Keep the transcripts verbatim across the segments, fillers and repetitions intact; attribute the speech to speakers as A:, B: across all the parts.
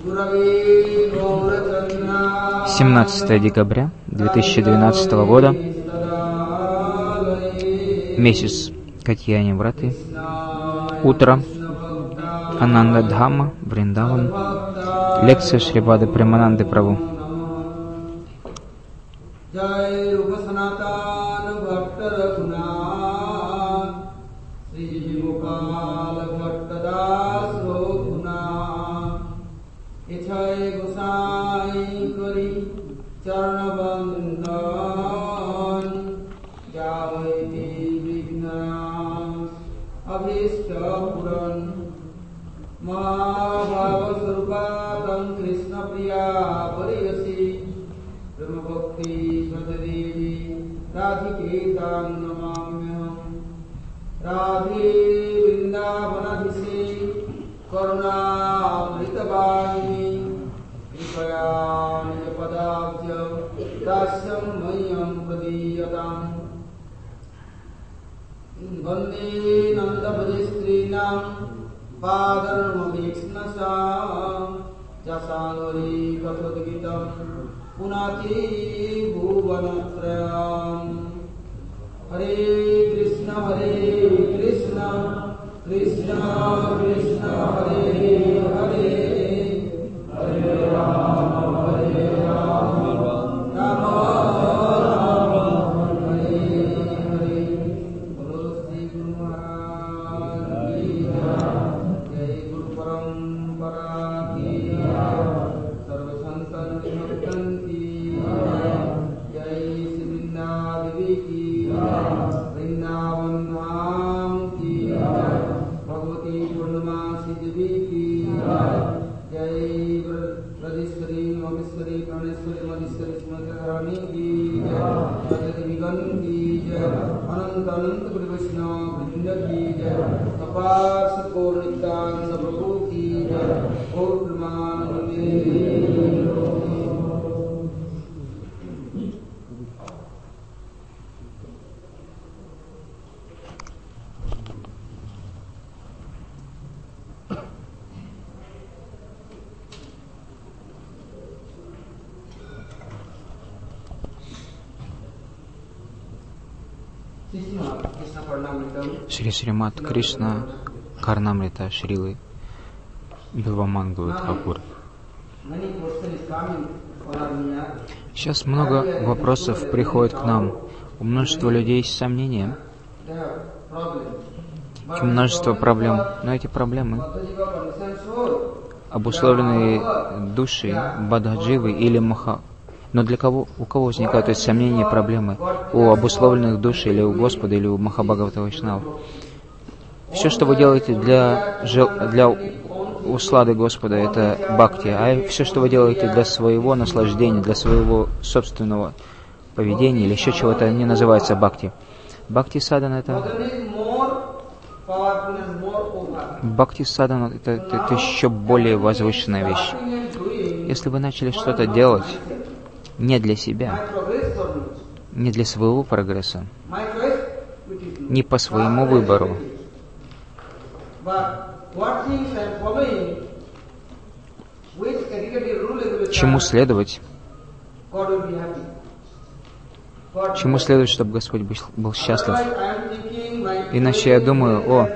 A: семнадцатое декабря две тысячи двенадцатого года, месяц Катьяни Враты, утро, Ананда Дхамма, Вриндаван, лекция Шрипады Премананды Прабhu. Шри Шримат Кришна Карнамрита Шрилы Бивамангалы Тхакур. Сейчас много вопросов приходит к нам. У множества людей есть сомнения, и множество проблем. Но эти проблемы обусловлены душей Бадхадживы или Маха. Но для кого, у кого возникают эти сомнения и проблемы? У обусловленных душ или у Господа, или у Махабхагавата Вайшнава. Все, что вы делаете для, для услады Господа, это бхакти. А все, что вы делаете для своего наслаждения, для своего собственного поведения или еще чего-то, не называется бхакти. Бхакти садана это... Бхакти садана это, это, это еще более возвышенная вещь. Если вы начали что-то делать не для себя, не для своего прогресса, не по своему выбору, чему следовать? Чему следует, чтобы Господь был счастлив? Иначе я думаю, о,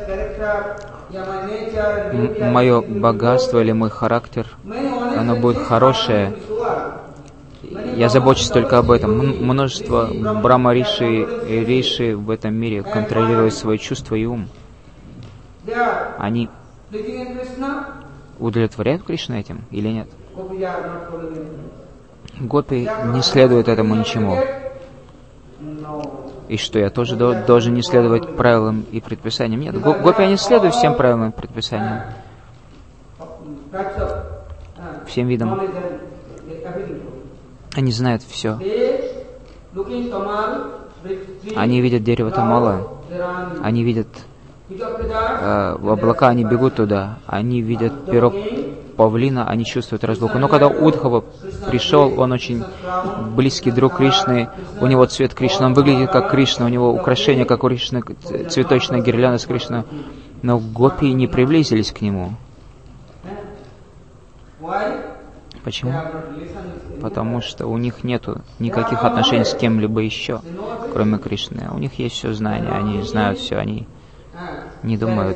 A: мое богатство или мой характер, оно будет хорошее. Я забочусь только об этом. Множество брахма-риши и риши в этом мире контролируют свои чувства и ум. Они удовлетворяют Кришну этим или нет? Гопи не следуют этому ничему. И что, я тоже должен не следовать правилам и предписаниям? Нет, гопи, они следуют всем правилам и предписаниям. Всем видам. Они знают все. Они видят дерево Тамала. Они видят э, облака, они бегут туда. Они видят перо павлина, они чувствуют разлуку. Но когда Удхава пришел, он очень близкий друг Кришны. У него цвет Кришны, он выглядит как Кришна, у него украшения, как у Кришны, цветочная гирлянда с Кришной. Но гопи не приблизились к нему. Почему? Потому что у них нет никаких отношений с кем-либо еще, кроме Кришны. У них есть все знания, они знают все, они не думают,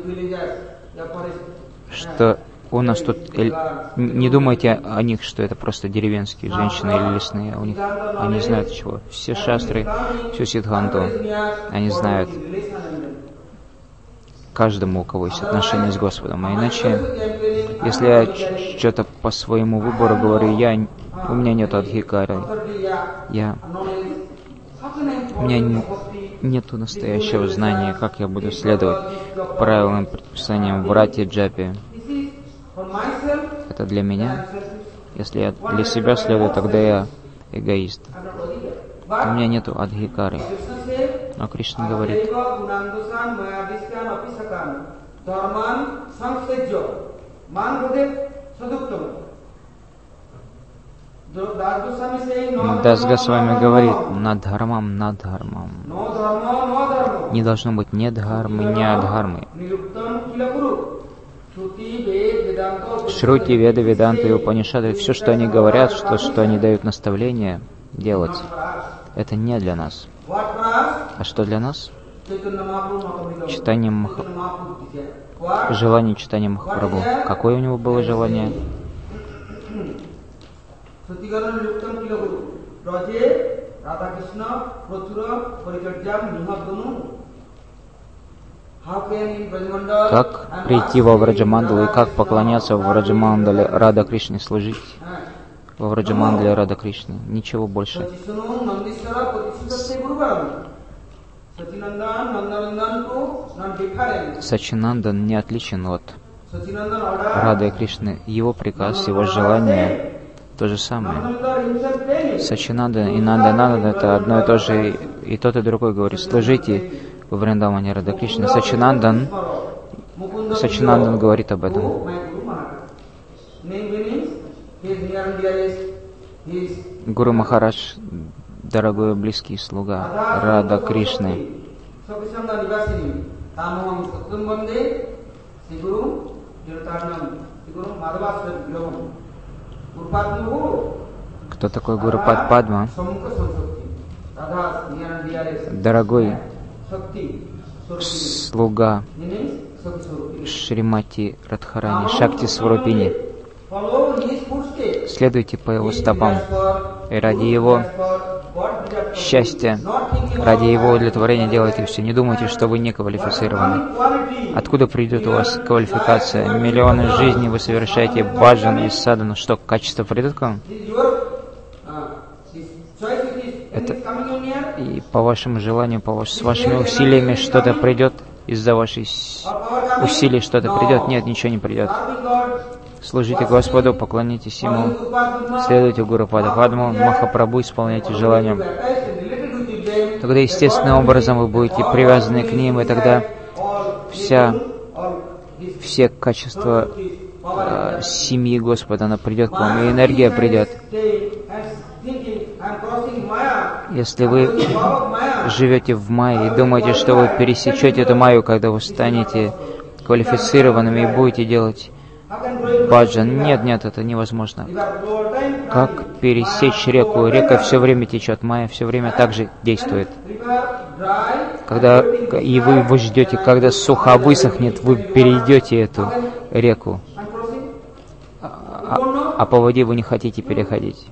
A: что у нас тут... Не думайте о них, что это просто деревенские женщины или лесные. У них, они знают чего. Все шастры, всю сиддханту. Они знают каждому, у кого есть отношения с Господом. А иначе, если я что-то по своему выбору говорю, я, у меня нет адхикары, я, у меня не, нету настоящего знания, как я буду следовать правилам, предписаниям в рате джапе. Это для меня. Если я для себя следую, тогда я эгоист. У меня нету адхикары. Но Кришна говорит, Дас Госвами говорит, надхармам, надхармам. Не должно быть ни дхармы, ни адхармы. Шрути, Веда, Веданта и Упанишады, все, что они говорят, что, что они дают наставления делать, это не для нас. А что для нас? Читание Маха... Желание читания Махапрабху. Какое у него было желание? Как прийти во Враджамандалу и как поклоняться в Враджамандале Рада Кришне, служить во Враджамандале Рада Кришне. Ничего больше. Сачинандан не отличен от Рады Кришны. Его приказ, его желание то же самое. Сачинандан и Нандананда это одно и то же, и тот и другой говорит, служите в Вриндаване Рада Кришны. Сачинандан, Сачинандан говорит об этом. Гуру Махарадж, дорогой близкий слуга Рада Кришны. Кто такой Гуру Пад Падма? Дорогой слуга Шримати Радхарани, Шакти Сварупини. Следуйте по его стопам. И ради его счастья, ради его удовлетворения делайте все. Не думайте, что вы не квалифицированы. Откуда придет у вас квалификация? Миллионы жизней вы совершаете баджан и садану. Что, качество придет к вам? Это и по вашему желанию, по ваш, с вашими усилиями что-то придет, из-за ваших усилий что-то придет? Нет, ничего не придет. Служите Господу, поклонитесь Ему, следуйте Гуру Пада Падму, Махапрабху, исполняйте желания. Тогда естественным образом вы будете привязаны к ним, и тогда вся, все качества э, семьи Господа, она придет к вам, и энергия придет. Если вы живете в майе и думаете, что вы пересечете эту майю, когда вы станете квалифицированными и будете делать баджан. Нет, нет, это невозможно. Как пересечь реку? Река все время течет, майя все время так же действует. Когда и вы, вы ждете, когда сухо высохнет, вы перейдете эту реку. А, а по воде вы не хотите переходить.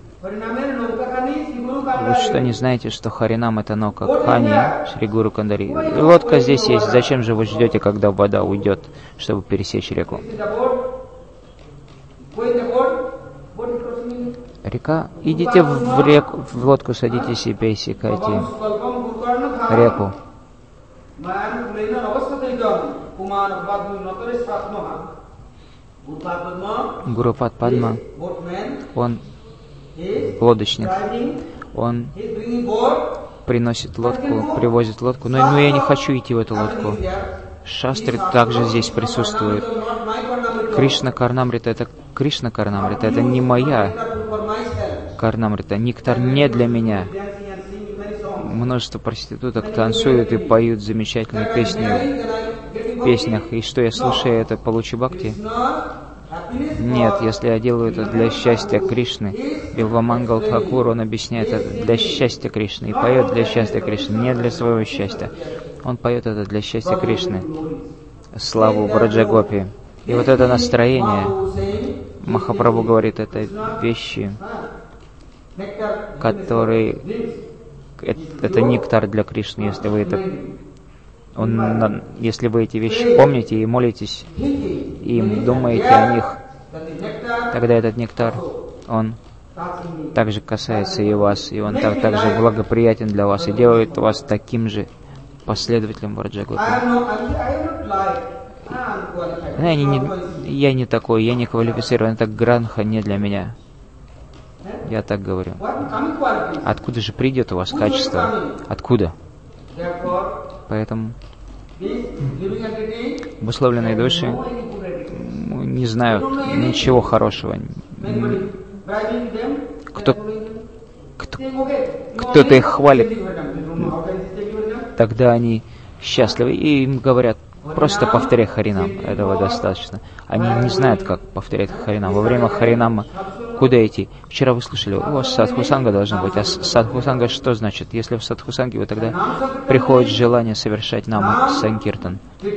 A: Вы что, не знаете, что Харинам это Нока Хани, Шри Гуру Кандари? Лодка здесь есть. Зачем же вы ждете, когда вода уйдет, чтобы пересечь реку? Река. Идите в реку, в лодку садитесь и пересекайте реку. Гуру Пад Падма, он лодочник, он приносит лодку, привозит лодку, но, но я не хочу идти в эту лодку. Шастры также здесь присутствуют. Кришна Карнамрита, это Кришна Карнамрита, это не моя Карнамрита, нектар не для меня. Множество проституток танцуют и поют замечательные песни в песнях. И что я слушаю, это получи бхакти. Нет, если я делаю это для счастья Кришны, Билвамангал Тхакур, он объясняет это для счастья Кришны, и поет для счастья Кришны, не для своего счастья. Он поет это для счастья Кришны, славу Браджагопи. И вот это настроение, Махапрабху говорит, это вещи, которые... Это нектар для Кришны, если вы это... Он, если вы эти вещи помните и молитесь им, думаете о них, тогда этот нектар, он также касается и вас, и он так, также благоприятен для вас, и делает вас таким же последователем Браджагопи. Я не, я не такой, я не квалифицирован, это гранха не для меня. Я так говорю. Откуда же придет у вас качество? Откуда? Поэтому обусловленные души не знают ничего хорошего. Кто, кто, кто-то их хвалит, тогда они счастливы, и им говорят, просто повторяй Харинам, этого достаточно. Они не знают, как повторять Харинам. Во время Харинама куда идти? Вчера вы слышали, у вас садхусанга должна быть. А садхусанга что значит? Если в садхусанге, вы тогда приходит желание совершать нама санкиртан.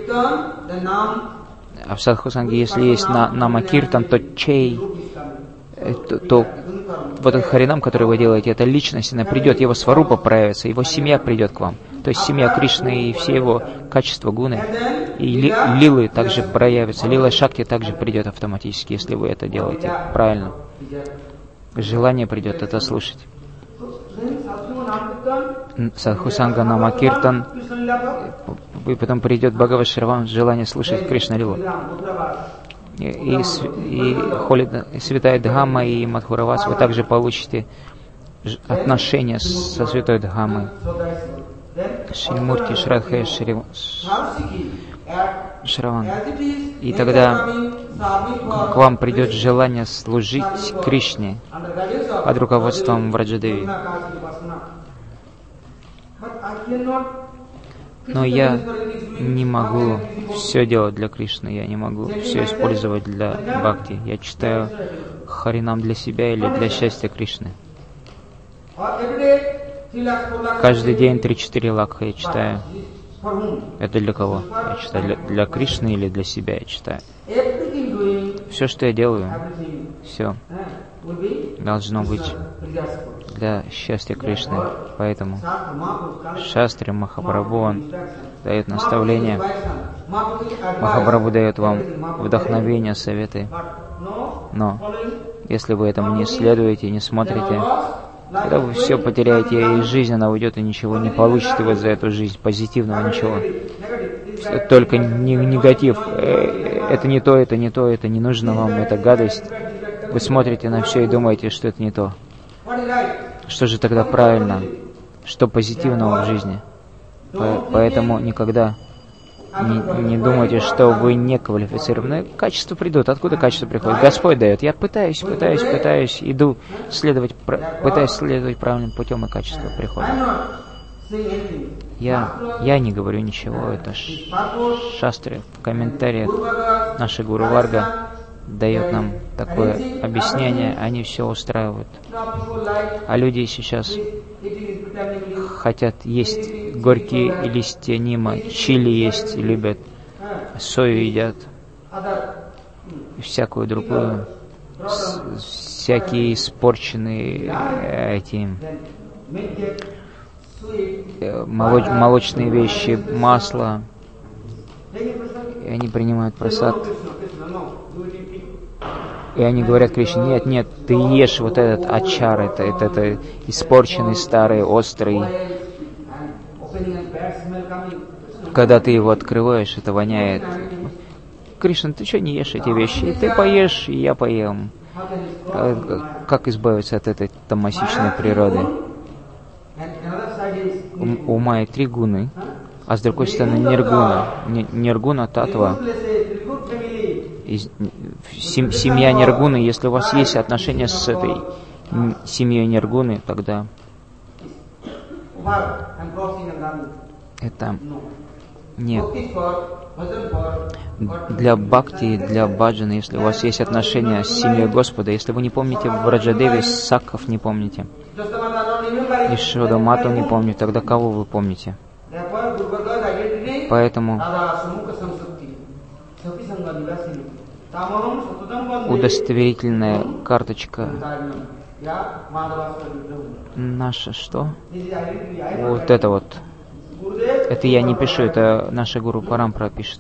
A: А в садхусанге, если есть на, нама киртан, то чей, то, то вот этот харинам, который вы делаете, эта личность, она придет, его сварупа проявится, его семья придет к вам. То есть семья Кришны и все его качества, гуны, и ли, лилы также проявятся. Лила Шакти также придет автоматически, если вы это делаете правильно. Желание придет это слушать. Садхусанга нама киртан, и потом придет Бхагават Шраван, желание слушать Кришна Лилу. И, и, и Холи, Святая Дхамма и Мадхуравас, вы также получите отношения со Святой Дхаммой. Шримурти Шрадхая Шраван. И тогда к вам придет желание служить Кришне под руководством Враджадеви. Но я не могу все делать для Кришны, я не могу все использовать для бхакти. Я читаю Харинам для себя или для счастья Кришны. Каждый день три-четыре лакха я читаю. Это для кого? Я читаю для, для Кришны или для себя я читаю. Все, что я делаю, все должно быть для счастья Кришны. Поэтому Шастри Махапрабху, он дает наставление. Махапрабху дает вам вдохновение, советы. Но если вы этому не следуете, не смотрите, тогда вы все потеряете, и жизнь она уйдет, и ничего не получите вы за эту жизнь, позитивного ничего. Только негатив. Это не то, это не то, это не нужно вам, это гадость. Вы смотрите на все и думаете, что это не то. Что же тогда правильно? Что позитивного в жизни? Поэтому никогда не, не думайте, что вы не квалифицированы. Качества придут. Откуда качество приходит? Господь дает. Я пытаюсь, пытаюсь, пытаюсь, иду следовать, пытаюсь следовать правильным путем, и качество приходит. Я, я не говорю ничего, это шастры в комментариях. Наша Гуру Варга дает нам такое объяснение, они все устраивают. А люди сейчас хотят есть горькие листья нима, чили есть любят, сою едят, всякую другую, всякие испорченные эти молоч, молочные вещи, масло, и они принимают прасад. И они говорят Кришне: нет, нет, ты ешь вот этот ачар, это, это, это испорченный, старый, острый. Когда ты его открываешь, это воняет. Кришна, ты что не ешь эти вещи? Ты поешь, и я поем. Как избавиться от этой тамасичной природы? У, у Майи три гуны, а с другой стороны ниргуна. Ниргуна татва. Сем, семья ниргуны, если у вас есть отношения с этой семьей ниргуны, тогда это Не. Для бхакти, для баджана, если у вас есть отношения с семьей Господа, если вы не помните Враджадеви, Сакхов не помните, Ишода Мату не помните, тогда кого вы помните? Поэтому удостоверительная карточка наша, что? Вот это вот. Это я не пишу, это наша Гуру Парампара пишет.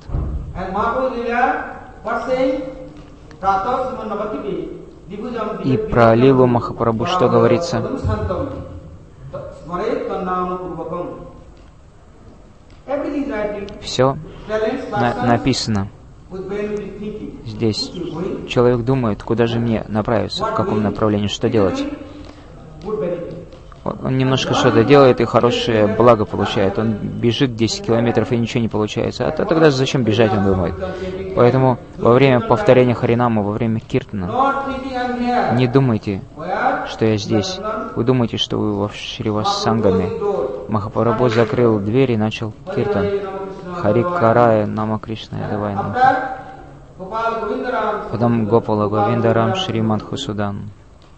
A: И про Лилу Махапрабху что говорится? Все на написано здесь. Человек думает, куда же мне направиться, в каком направлении, что делать. Он немножко что-то делает и хорошее благо получает. Он бежит десять километров и ничего не получается. А то тогда зачем бежать, он думает. Поэтому во время повторения Харинама, во время киртана, не думайте, что я здесь. Вы думаете, что вы во Шривасангаме. Махапрабху закрыл дверь и начал киртан. Хари Карая, Нама Кришна, давай нам. Потом Гопала Говиндарам Шри Мадхусудан.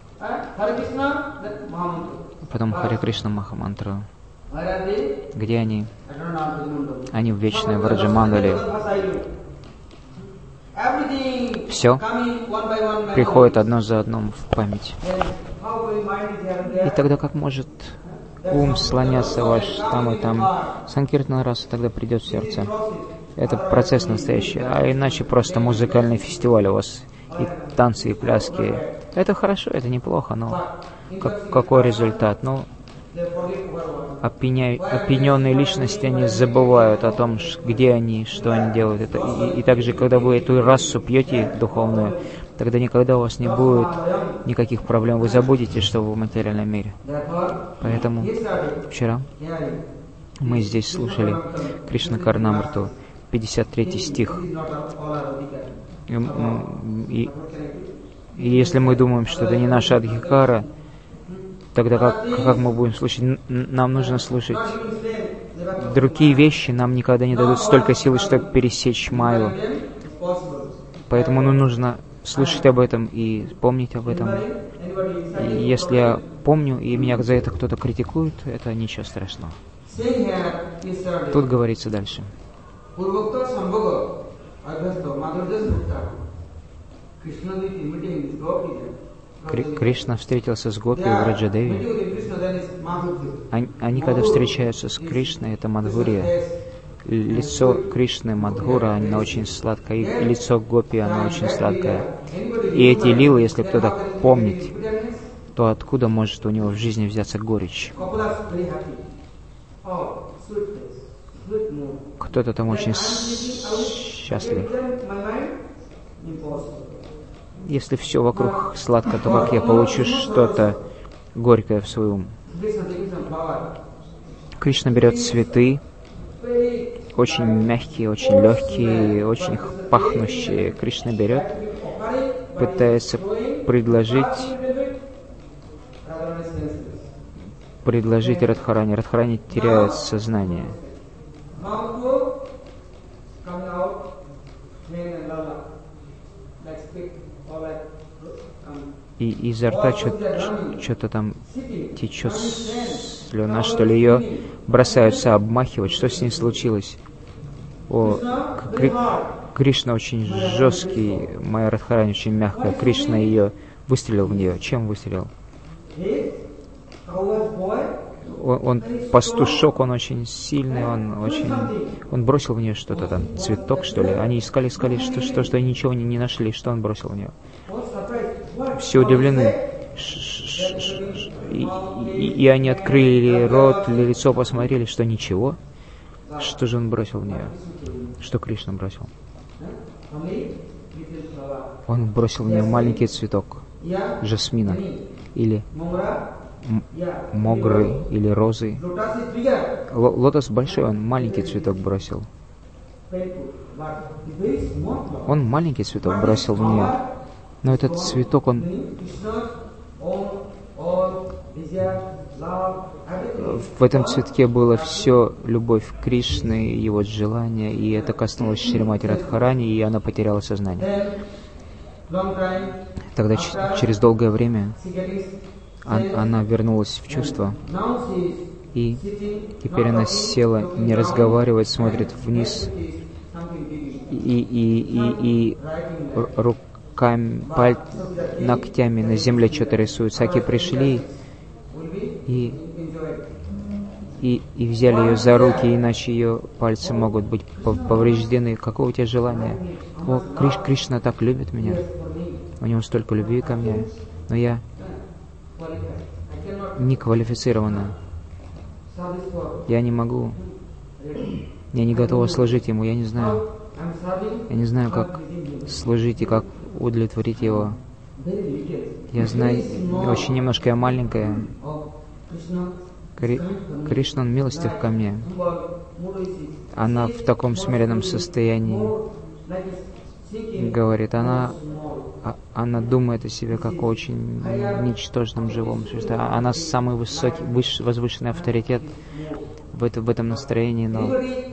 A: Потом Хари Кришна Махамантру. Где они? Они в вечной Враджамандале. Все приходит одно за одном в память. И тогда как может ум слоняться ваш там и там? Санкиртана раз, и тогда придет в сердце. Это процесс настоящий. А иначе просто музыкальный фестиваль у вас. И танцы, и пляски. Это хорошо, это неплохо, но как, какой результат? Ну, опьяня... опьяненные личности, они забывают о том, где они, что они делают. Это, и, и также, когда вы эту расу пьете духовную, тогда никогда у вас не будет никаких проблем. Вы забудете, что вы в материальном мире. Поэтому вчера мы здесь слушали Кришна Карнамрту, пятьдесят третий стих. И, и, и если мы думаем, что это не наша адхикара, тогда как, как мы будем слушать? Нам нужно слушать другие вещи, нам никогда не дадут столько силы, чтобы пересечь Майю. Поэтому ну, нужно слушать об этом и помнить об этом. И если я помню, и меня за это кто-то критикует, это ничего страшного. Тут говорится дальше. Кришна встретился с Гопи в Враджадеви. Они, они когда встречаются с Кришной, это Мадхурия. Лицо Кришны Мадхура, оно очень сладкое, и лицо Гопи, оно очень сладкое. И эти лилы, если кто-то помнит, то откуда может у него в жизни взяться горечь? Кто-то там очень счастлив. Если все вокруг сладко, то как я получу что-то горькое в свой ум? Кришна берет цветы, очень мягкие, очень легкие, очень пахнущие. Кришна берет, пытается предложить, предложить Радхарани. Радхарани теряет сознание. И изо рта что-то там течет слюна, что ли, ее бросаются обмахивать. Что с ней случилось? О, Кри... Кришна очень жесткий, моя Радхарани очень мягкая. Кришна ее выстрелил в нее. Чем выстрелил? Он, он пастушок, он очень сильный, он очень... Он бросил в нее что-то там, цветок, что ли. Они искали, искали, что, что, что ничего не, не нашли. Что он бросил в нее? Все удивлены. И, и, и они открыли рот, лицо посмотрели, что ничего. Что же он бросил в нее? Что Кришна бросил? Он бросил в нее маленький цветок жасмина или могры или розы. Лотос большой, он маленький цветок бросил. Он маленький цветок бросил в нее. Но этот цветок, он В этом цветке было все любовь Кришны, его желание, и это коснулось Шримати Радхарани, и она потеряла сознание. Тогда через долгое время она вернулась в чувство, и теперь она села, не разговаривает, смотрит вниз, и, и, и, и руками, паль, ногтями на земле что-то рисует. Саки пришли и, и, и взяли ее за руки, иначе ее пальцы могут быть повреждены. Какое у тебя желание? О, Криш, Кришна так любит меня, у него столько любви ко мне, но я не квалифицирована. Я не могу, я не готова служить ему, я не знаю. Я не знаю, как служить и как удовлетворить его. Я знаю, очень немножко я маленькая. Кри... Кришна, он милостив ко мне. Она в таком смиренном состоянии говорит, она, она думает о себе как о очень ничтожном живом существе. Она самый высокий, выш, возвышенный авторитет в, это, в этом настроении, но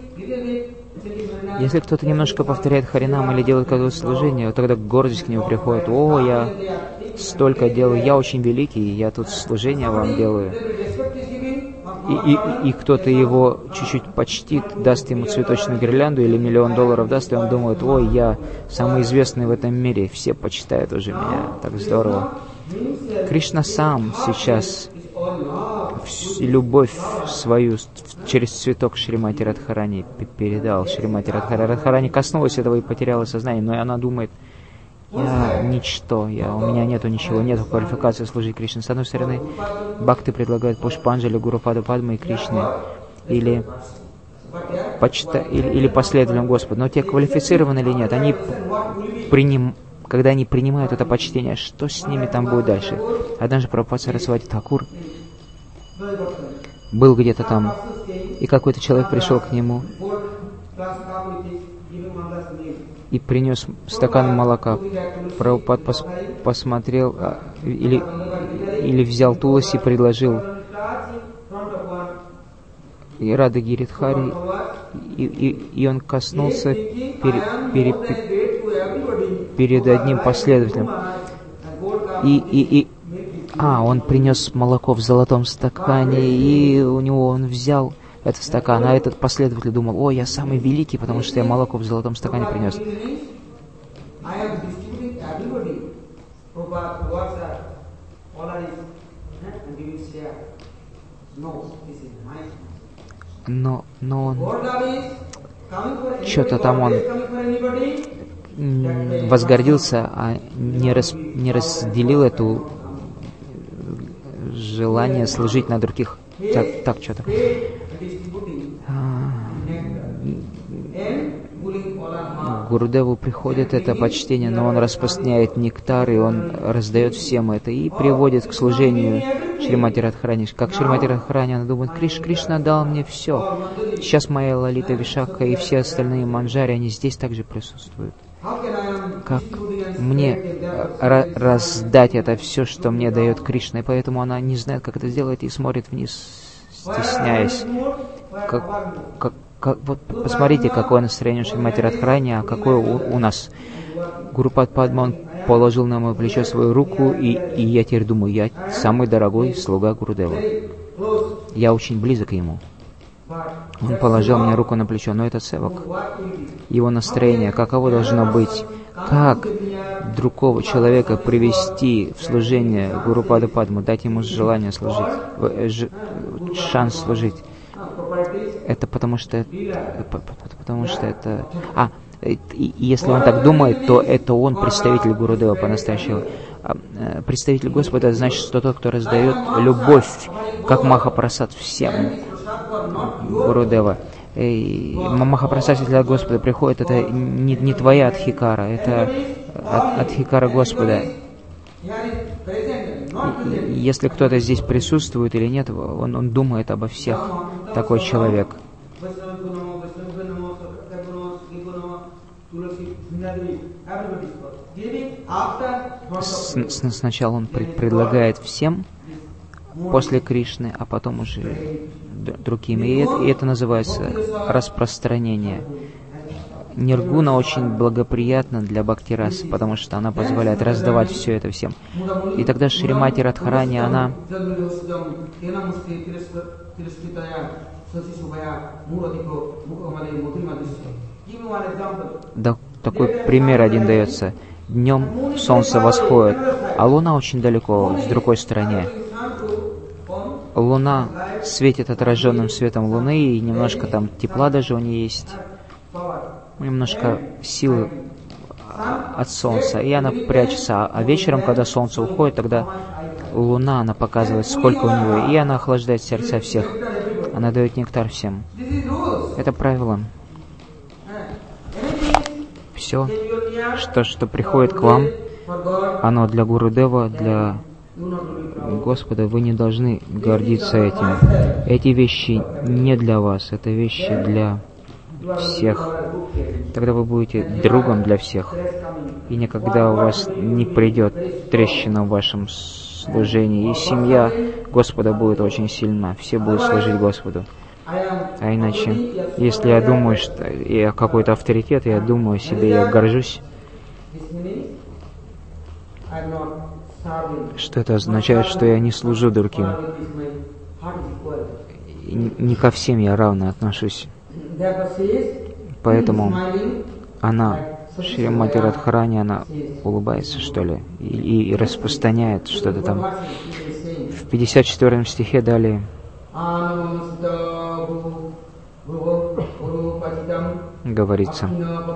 A: если кто-то немножко повторяет Харинам или делает какое-то служение, вот тогда гордость к нему приходит. О, я столько делаю, я очень великий, я тут служение вам делаю. И, и, и кто-то его чуть-чуть почтит, даст ему цветочную гирлянду или миллион долларов даст, и он думает, ой, я самый известный в этом мире, все почитают уже меня, так здорово. Кришна сам сейчас любовь свою через цветок Шримати Радхарани передал. Шримати Радхарани. Радхарани коснулась этого и потеряла сознание, но она думает, я ничто, я, у меня нету ничего, нету квалификации служить Кришне. С одной стороны, бхакты предлагают Пушпанджали, Гуру Пада Падмы и Кришне, или, почта, или, или последователям Господа. Но те квалифицированы или нет, они приним, когда они принимают это почтение, что с ними там будет дальше? Однажды Прабхупада Сарасвати Тхакур был где-то там, и какой-то человек пришел к нему и принес стакан молока. Прабхупад пос посмотрел, а, или, или взял туласи и предложил. И Рада Гиридхари, и, и, и он коснулся пере, пере, пере, перед одним последователем. И, и, и, а, он принес молоко в золотом стакане, и у него он взял этот стакан, а этот последователь думал, о, я самый великий, потому что я молоко в золотом стакане принес. Но, но он, что-то там он возгордился, а не, рас, не разделил эту желание служить на других. Так, так что-то. Гурудеву приходит это почтение, но он распространяет нектар, и он раздает всем это, и приводит к служению Шримати Радхарани. Как Шримати Радхарани, она думает, Криш, Кришна дал мне все. Сейчас моя Лалита Вишакха и все остальные манджари, они здесь также присутствуют. Как мне раздать это все, что мне дает Кришна? И поэтому она не знает, как это сделать, и смотрит вниз, стесняясь. Как, как, как, вот посмотрите, какое настроение у Шримати Радхарани, а какое у, у нас. Гурупад Падма положил на мое плечо свою руку, и, и я теперь думаю, я самый дорогой слуга Гурудева. Я очень близок к ему. Он положил мне руку на плечо, но это севак. Его настроение, каково должно быть? Как другого человека привести в служение Гурупаду Падму, дать ему желание служить, ж, шанс служить? Это потому что это, потому что это... А, и если он так думает, то это он представитель Гурудева по-настоящему. Представитель Господа значит, что тот, кто раздает любовь, как Махапрасад всем Гурудева. Махапрасад для Господа приходит, это не, не твоя Адхикара, это Адхикара Господа. Если кто-то здесь присутствует или нет, он, он думает обо всех, такой человек. С, с, сначала он пред, предлагает всем, после Кришны, а потом уже другими. И это, и это называется распространение. Ниргуна очень благоприятна для бхакти-расы, потому что она позволяет раздавать все это всем. И тогда Шримати Радхарани, она да, такой пример один дается. Днем солнце восходит, а луна очень далеко, с другой стороны. Луна светит отраженным светом луны, и немножко там тепла даже у нее есть, немножко силы от солнца, и она прячется. А вечером, когда солнце уходит, тогда луна, она показывает, сколько у нее, и она охлаждает сердца всех. Она дает нектар всем. Это правило. Все, что, что приходит к вам, оно для Гурудева, для Господа, вы не должны гордиться этим. Эти вещи не для вас, это вещи для всех. Тогда вы будете другом для всех. И никогда у вас не придет трещина в вашем служении. И семья Господа будет очень сильна. Все будут служить Господу. А иначе, если я думаю, что я какой-то авторитет, я думаю о себе, я горжусь, что это означает, что я не служу другим. И не ко всем я равно отношусь. Поэтому она, Шримати Радхарани, она улыбается, что ли, и, и распространяет что-то там. В пятьдесят четвёртом стихе далее говорится: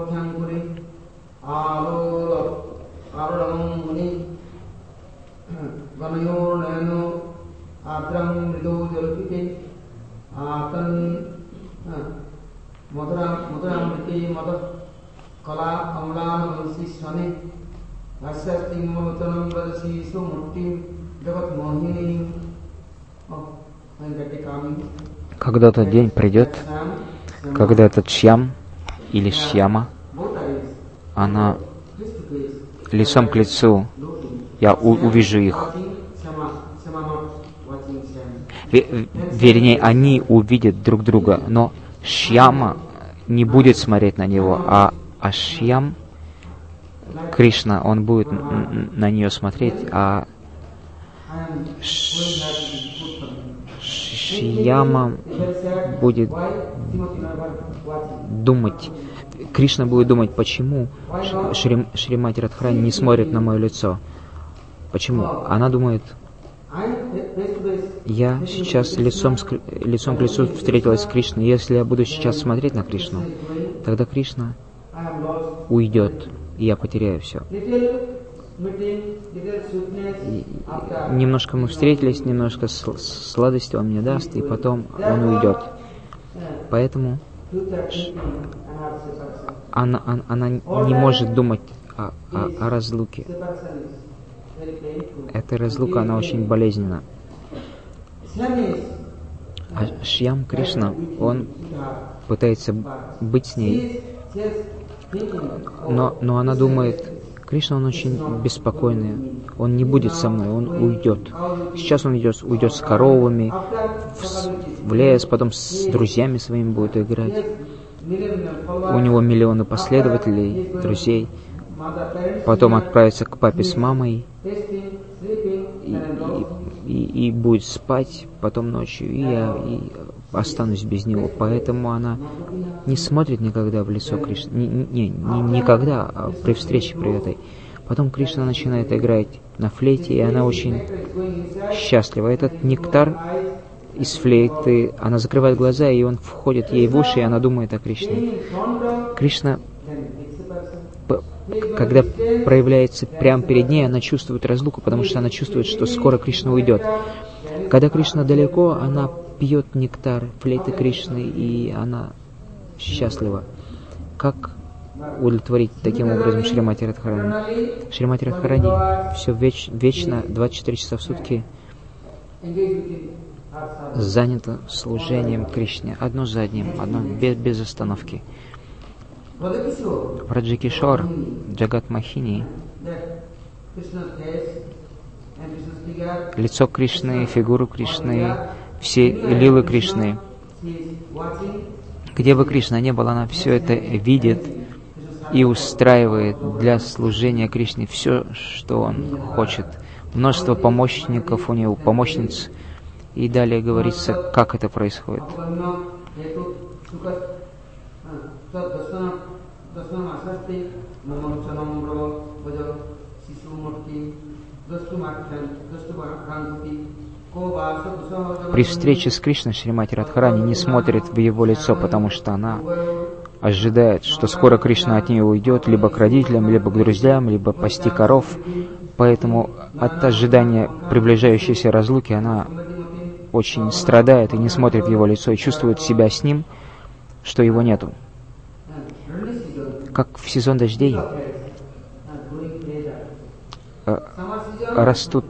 A: когда-то день придет, когда этот Шьям или Шьяма, она лицом к лицу, я у- увижу их. Ве- вернее, они увидят друг друга, но Шьяма не будет смотреть на него, а, а Шьям, Кришна, он будет н- н- на нее смотреть, а Шьяма будет думать, Кришна будет думать, почему Шри, Шримати Радхарани не смотрит на мое лицо. Почему? Она думает, я сейчас лицом, с, лицом к лицу встретилась с Кришной. Если я буду сейчас смотреть на Кришну, тогда Кришна уйдет, и я потеряю все. И немножко мы встретились, немножко сладости он мне даст, и потом он уйдет. Поэтому она, она, она не может думать о, о, о разлуке. Эта разлука, она очень болезненна. А Шьям Кришна, он пытается быть с ней, но, но она думает, Кришна, он очень беспокойный, он не будет со мной, он уйдет. Сейчас он идет, уйдет с коровами в, в лес, потом с друзьями своими будет играть. У него миллионы последователей, друзей. Потом отправится к папе с мамой и, и, и, и будет спать потом ночью, и я и останусь без него. Поэтому она не смотрит никогда в лицо Кришны. Не, не, не, никогда, а при встрече при этой. Потом Кришна начинает играть на флейте, и она очень счастлива. Этот нектар из флейты, она закрывает глаза, и он входит ей в уши, и она думает о Кришне. Кришна, когда проявляется прямо перед ней, она чувствует разлуку, потому что она чувствует, что скоро Кришна уйдет. Когда Кришна далеко, она пьет нектар флейты Кришны, и она счастлива. Как удовлетворить таким образом Шримати Радхарани? Шримати Радхарани все веч, вечно, двадцать четыре часа в сутки занято служением Кришне, одно за одним, одно без, без остановки. Раджа Кишор, Джагат Махини, лицо Кришны, фигуру Кришны, все лилы Кришны. Где бы Кришна не был, она все это видит и устраивает для служения Кришне все, что он хочет. Множество помощников у него, помощниц. И далее говорится, как это происходит. При встрече с Кришной Шримати Радхарани не смотрит в его лицо, потому что она ожидает, что скоро Кришна от нее уйдет, либо к родителям, либо к друзьям, либо пасти коров. Поэтому от ожидания приближающейся разлуки она очень страдает и не смотрит в его лицо, и чувствует себя с ним, что его нету. Как в сезон дождей растут,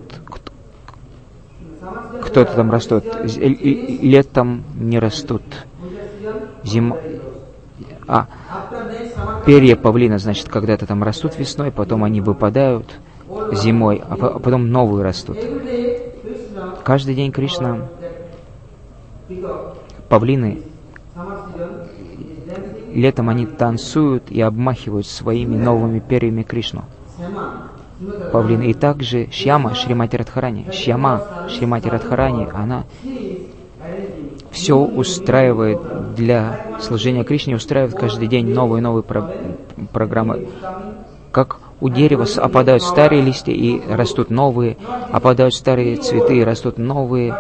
A: кто-то там растут, летом не растут, зима, а перья павлина, значит, когда-то там растут весной, потом они выпадают зимой, а потом новые растут. Каждый день Кришна, павлины, летом они танцуют и обмахивают своими новыми перьями Кришну. Павлины. И также Шьяма, Шримати Радхарани, Шьяма, Шримати Радхарани, она все устраивает для служения Кришне, устраивает каждый день новые и новые про- программы. Как у дерева опадают старые листья и растут новые, опадают старые цветы и растут новые.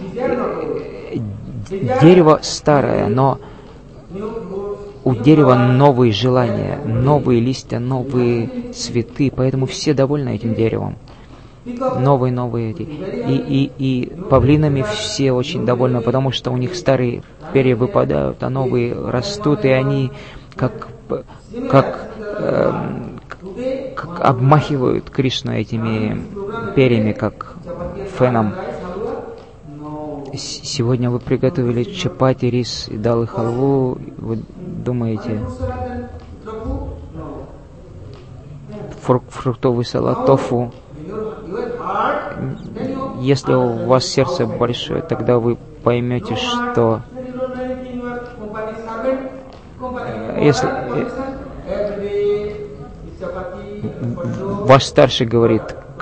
A: Дерево старое, но у дерева новые желания, новые листья, новые цветы, поэтому все довольны этим деревом. Новые, новые эти. И, и, и павлинами все очень довольны, потому что у них старые перья выпадают, а новые растут, и они как, как, э, как обмахивают Кришну этими перьями, как феном. Сегодня вы приготовили чапати, рис и далы халву. Вы думаете, фрук, фруктовый салат, тофу. Если у вас сердце большое, тогда вы поймете, что если ваш старший говорит,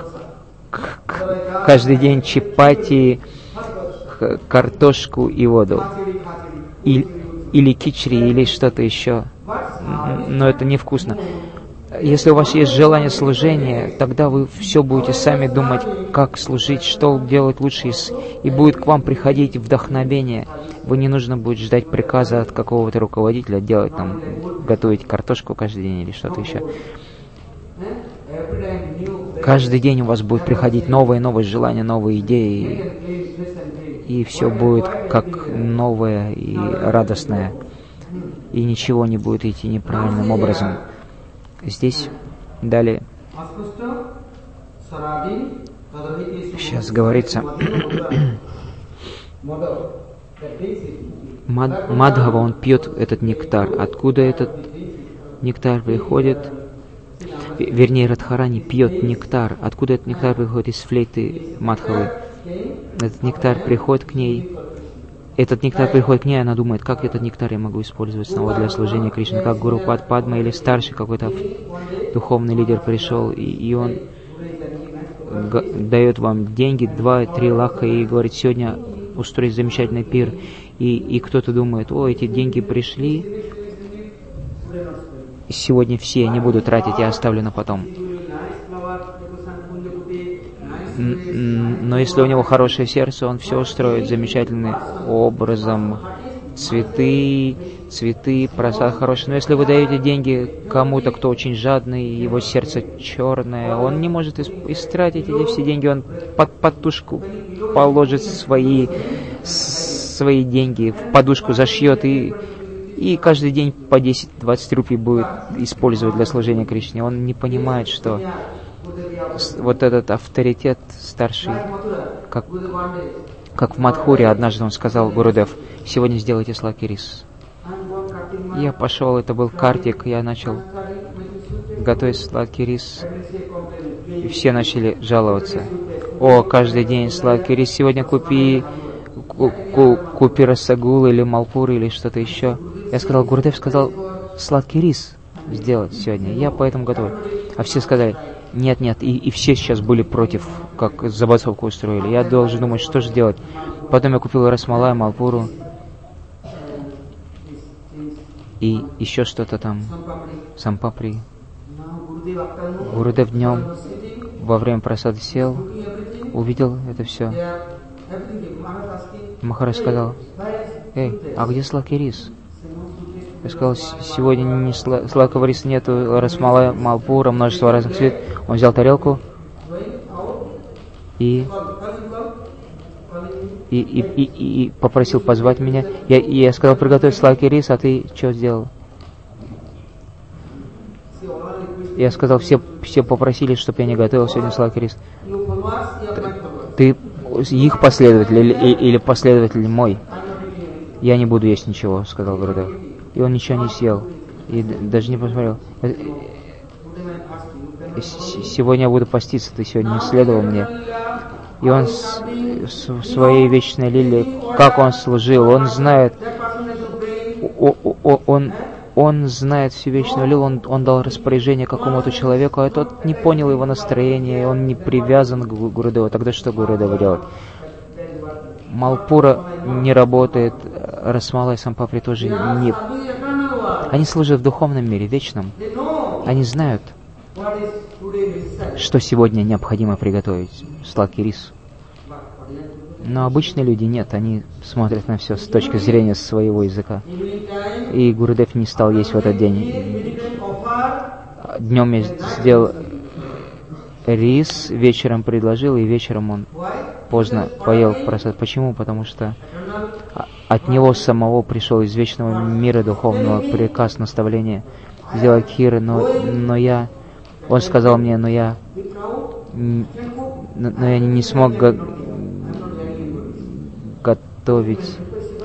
A: каждый день чапати, картошку и воду, или, или кичри, или что-то еще, но это невкусно. Если у вас есть желание служения, тогда вы все будете сами думать, как служить, что делать лучше, и будет к вам приходить вдохновение. Вы не нужно будет ждать приказа от какого-то руководителя делать там, готовить картошку каждый день или что-то еще. Каждый день у вас будет приходить новые и новые желания, новые идеи, и все будет как новое и радостное, и ничего не будет идти неправильным образом. Здесь далее сейчас говорится Мад, Мадхава, он пьет этот нектар. Откуда этот нектар приходит? Вернее, Радхарани пьет нектар. Откуда этот нектар приходит? Из флейты Мадхавы. Этот нектар приходит к ней. Этот нектар приходит к ней, она думает, как этот нектар я могу использовать снова для служения Кришне, как Гуру Пад Падма или старший какой-то духовный лидер пришел, и, и он г- дает вам деньги, два-три лаха, и говорит, сегодня устроить замечательный пир, и, и кто-то думает, о, эти деньги пришли, сегодня все, не буду тратить, я оставлю на потом. Но если у него хорошее сердце, он все устроит замечательным образом. Цветы, цветы, просад хороший. Но если вы даете деньги кому-то, кто очень жадный, его сердце черное, он не может истратить эти все деньги, он под подушку положит свои, свои деньги, в подушку зашьет и, и каждый день по десять-двадцать рупий будет использовать для служения Кришне. Он не понимает, что вот этот авторитет старший, как, как в Мадхуре однажды он сказал, Гурудев, сегодня сделайте сладкий рис. Я пошел, это был Картик, я начал готовить сладкий рис. И все начали жаловаться. О, каждый день сладкий рис, сегодня купи, ку, купи рассагул или малпур или что-то еще. Я сказал, Гурдев сказал сладкий рис сделать сегодня, я поэтому готовлю. А все сказали, нет, нет, и, и все сейчас были против, как забастовку устроили. Я должен думать, что же делать. Потом я купил расмалай, малпуру и еще что-то там, сампапри. Гурудев днем во время просады сел, увидел это все. Махарадж сказал, эй, а где сладкий рис? Я сказал, сегодня не сла- сладкого риса нету, расмалай, малпура, множество разных цвет. Он взял тарелку и, и, и, и, и попросил позвать меня. Я, и я сказал, приготовить сладкий рис, а ты что сделал? Я сказал, все, все попросили, чтобы я не готовил сегодня сладкий рис. Ты их последователь или, или последователь мой? Я не буду есть ничего, сказал Гурудев. И он ничего не съел. И даже не посмотрел. Сегодня я буду поститься, ты сегодня не следовал мне. И он с, с, в своей вечной лиле, как он служил, он знает, о, о, он, он знает всю вечную лилу, он, он дал распоряжение какому-то человеку, а тот не понял его настроения, он не привязан к Гурудеву. Тогда что Гурудев делает? Малпура не работает, расмалай, сампапри тоже не... Они служат в духовном мире, вечном. Они знают, что сегодня необходимо приготовить. Сладкий рис. Но обычные люди нет, они смотрят на все с точки зрения своего языка. И Гурудев не стал есть в этот день. Днем я сделал рис, вечером предложил, и вечером он поздно поел просад. Почему? Потому что от него самого пришел из вечного мира духовного приказ, наставление сделать хиры, но, но я, он сказал мне, но я, но я не смог го- готовить.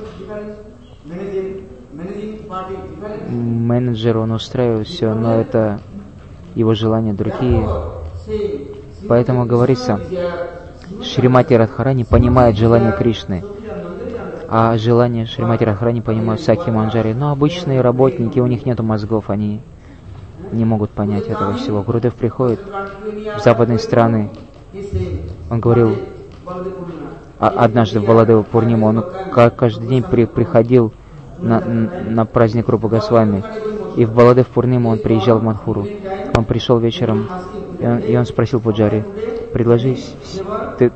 A: Менеджер, он устраивает все, но это его желания другие. Поэтому говорится, Шримати Радхарани понимает желание Кришны, а желание Шримати Радхарани понимают Сакхи Манджари. Но обычные работники, у них нету мозгов, они не могут понять этого всего. Гурудев приходит в западные страны, он говорил, а однажды в Баладева Пурниму, он каждый день при, приходил на, на праздник Рупа Госвами, и в Баладев Пурниму он приезжал в Мадхуру. Он пришел вечером, и он, и он спросил Пуджари, предложи, ты...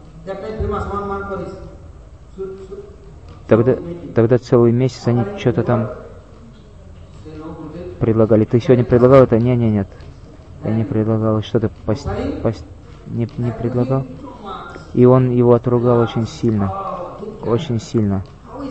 A: Тогда, тогда целый месяц они что-то там предлагали. Ты сегодня предлагал это? Не, не, нет. Я не предлагал. Что-то пост, пост, не, не предлагал. И он его отругал очень сильно. Очень сильно.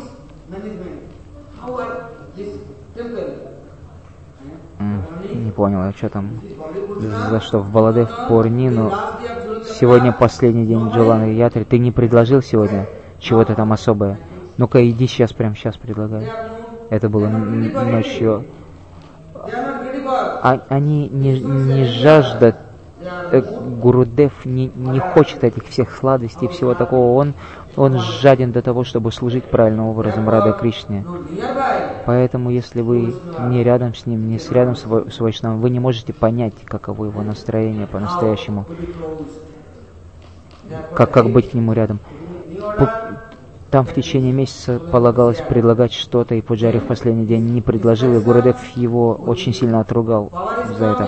A: Не понял, а что там? За что в Баладев Пурнину? Сегодня последний день Джуланы Ятры. Ты не предложил сегодня чего-то там особое? Ну-ка, иди сейчас, прямо сейчас предлагаю. Это было ночью. А, они не, не жаждут, э, Гурудев не, не хочет этих всех сладостей, всего такого. Он, он жаден до того, чтобы служить правильным образом Рада Кришне. Поэтому, если вы не рядом с ним, не с рядом с, с Вайшнавом, вы не можете понять, каково его настроение по-настоящему. Как, как быть к нему рядом. Там в течение месяца полагалось предлагать что-то, и Пуджари в последний день не предложил, и Гурудев его очень сильно отругал за это.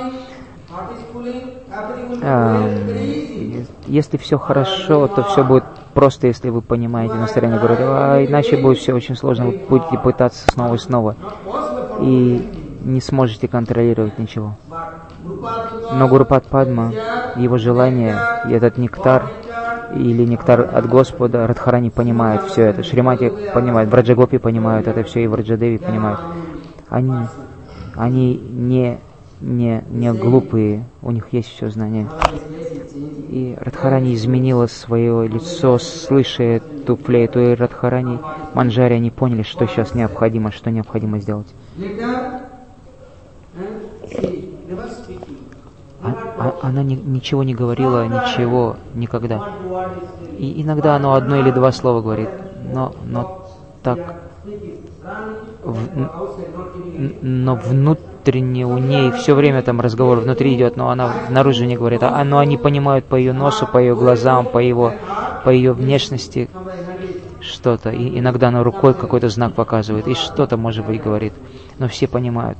A: А, если все хорошо, то все будет просто, если вы понимаете настроение Гурудева, а иначе будет все очень сложно, вы будете пытаться снова и снова, и не сможете контролировать ничего. Но Гурупад Падма, его желание, и этот нектар, или нектар от Господа, Радхарани понимает все это, Шримати понимает, Враджагопи понимают это все, и Враджадеви понимают. Они, они не, не, не глупые, у них есть все знание. И Радхарани изменила свое лицо, слыша эту флейту, и Радхарани, Манджари, они поняли, что сейчас необходимо, что необходимо сделать. а, она ни, ничего не говорила, ничего, никогда. И иногда оно одно или два слова говорит, но, но так, в, но внутренне у ней все время там разговор внутри идет, но она наружу не говорит, а, но они понимают по ее носу, по ее глазам, по, его, по ее внешности что-то, и иногда она рукой какой-то знак показывает, и что-то, может быть, говорит, но все понимают.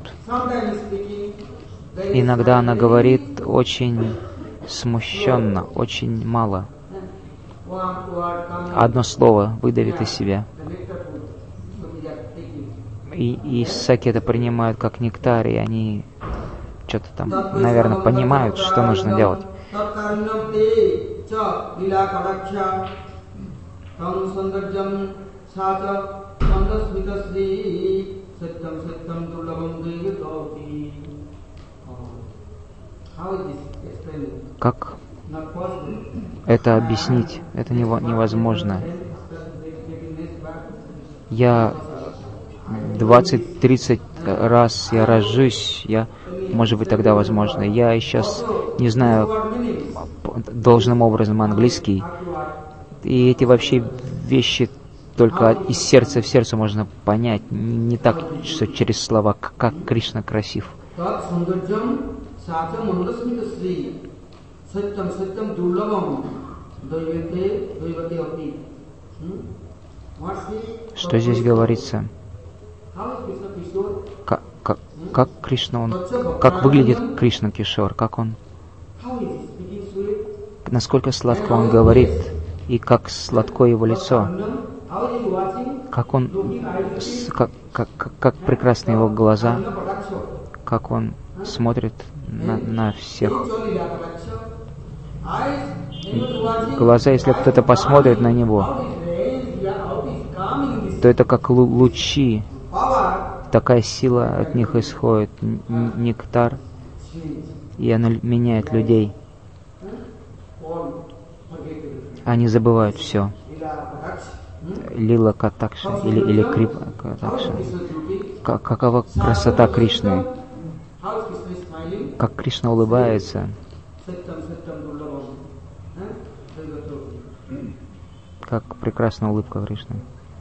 A: Иногда она говорит очень смущенно, очень мало. Одно слово выдавит из себя. И, и саки это принимают как нектар, и они что-то там, наверное, понимают, что нужно делать. Как это объяснить? Это невозможно. Я двадцать-тридцать раз я рожусь, я, может быть, тогда возможно. Я сейчас не знаю должным образом английский. И эти вообще вещи только из сердца в сердце можно понять. Не так, что через слова, как Кришна красив. Что здесь говорится? Как, как, как Кришна, он, как выглядит Кришна Кишор, как он, насколько сладко он говорит, и как сладко его лицо, как он, как, как, как прекрасны его глаза, как он смотрит на, на всех. Глаза, если кто-то посмотрит на него, то это как лучи, такая сила от них исходит, нектар, и она меняет людей. Они забывают все. Лила Катакша или, или Крипа Катакша. Как, какова красота Кришны? Как Кришна улыбается. Как прекрасна улыбка Кришны.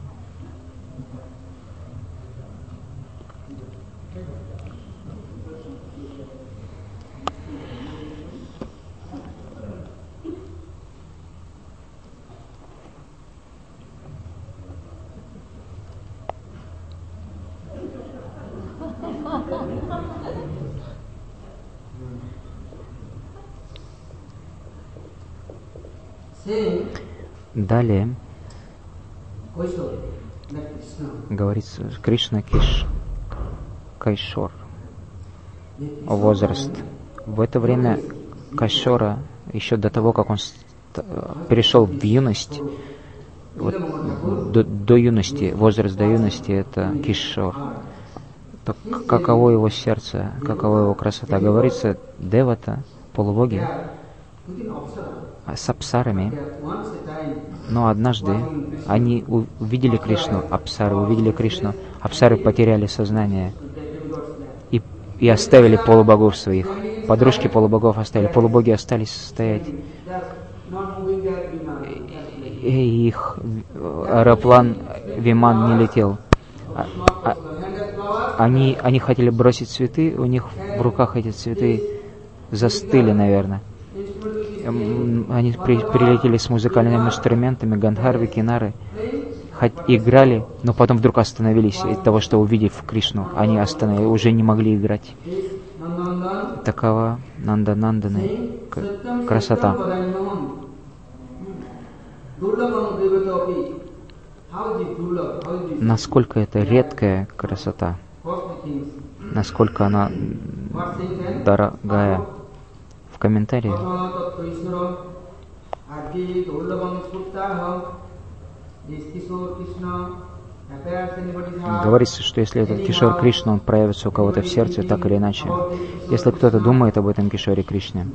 A: Далее говорится Кришна Киш Кайшор, возраст. В это время Кайшора, еще до того, как он перешел в юность, вот, до, до юности, возраст до юности, это Кишор. Так каково его сердце, какова его красота? Говорится, девата, полубоги, с апсарами, но однажды они увидели Кришну, апсары увидели Кришну, апсары потеряли сознание и, и оставили полубогов своих. Подружки полубогов оставили, полубоги остались стоять. И их аэроплан Виман не летел. А, а, они, они хотели бросить цветы, у них в руках эти цветы застыли, наверное. Они при, прилетели с музыкальными инструментами, гандхарвы, кинары, хоть играли, но потом вдруг остановились из-за того, что, увидев Кришну, они остановились, уже не могли играть. Такова Нанда-Нанданы красота. Насколько это редкая красота, насколько она дорогая. В комментарии говорится, что если этот Кишор Кришна, он проявится у кого-то в сердце, так или иначе. Если кто-то думает об этом Кишоре Кришне,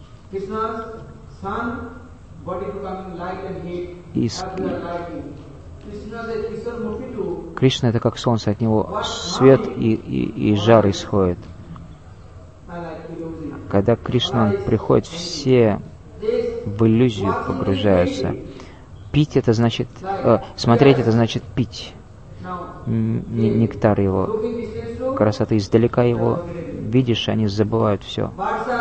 A: и Кришна это как солнце, от него свет и, и, и жар исходит. Когда Кришна приходит, все в иллюзию погружаются. Пить это значит, э, смотреть это значит пить нектар его красоты. Издалека его видишь, они забывают все.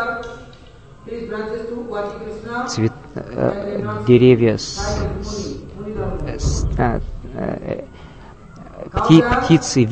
A: Цвет, э, деревья, с, с, э, э, пти, птицы